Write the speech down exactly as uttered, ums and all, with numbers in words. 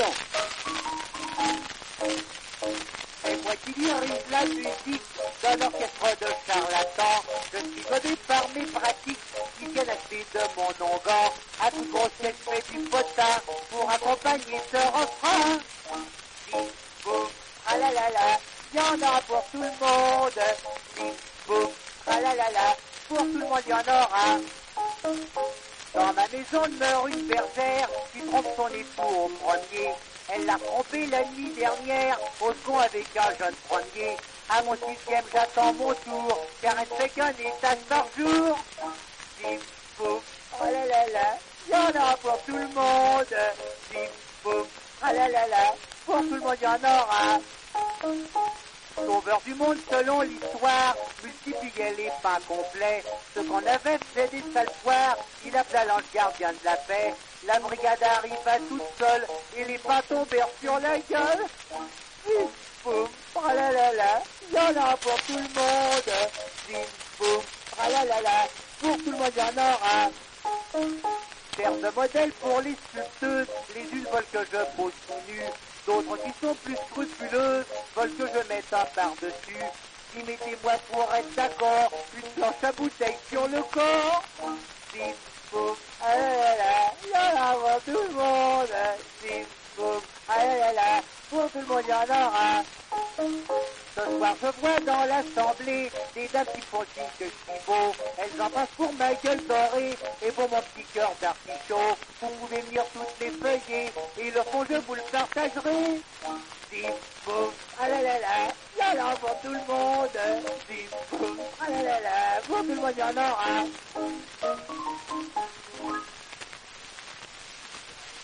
Attention. Et moi qui dirige la musique d'un orchestre de charlatans, je suis godé par mes pratiques qui viennent acheter de mon onguent. À toute grossesse, fait du potard pour accompagner ce refrain. Bim, boum, ah la la la, y en a pour tout le monde. Bim, boum, ah la la la, pour tout le monde y en aura. Dans ma maison demeure une bergère qui trompe son époux au premier. Elle l'a trompé la nuit dernière, au second avec un jeune premier. À mon sixième, j'attends mon tour, car elle fait qu'un étage par jour. Bim, boum, oh là là là, y en a pour tout le monde. Bim, boum, oh là là là, pour tout le monde y en aura. Sauveur du monde selon l'histoire, multipliait les pains complets. Ce qu'on avait fait des sales soirs, il appela l'ange gardien de la paix. La brigade arriva toute seule et les pains tombèrent sur la gueule. Bim, boum, oh là là là, y en a pour tout le monde. Bim, boum, oh là là là, pour tout le monde y en aura. Faire de modèle pour les sculpteuses, les unes veulent que je pose tout nu, d'autres qui sont plus scrupuleuses veulent que je mette un par-dessus. Y mettez-moi pour être d'accord, une planche à bouteille sur le corps. Bim, boum, ah là là là, y en a pour tout le monde. Bim, boum, ah là là là, pour tout le monde y en aura. Ce soir je vois dans l'assemblée des dames qui font signe que je suis beau. Elles en passent pour ma gueule dorée et pour mon petit cœur d'artichaut. Vous pouvez venir toutes les feuillets et le fond je vous le partagerai. Bim, boum, ah là là là, y en a pour tout le monde. Bim, boum, ah là là là, pour tout le monde y en aura.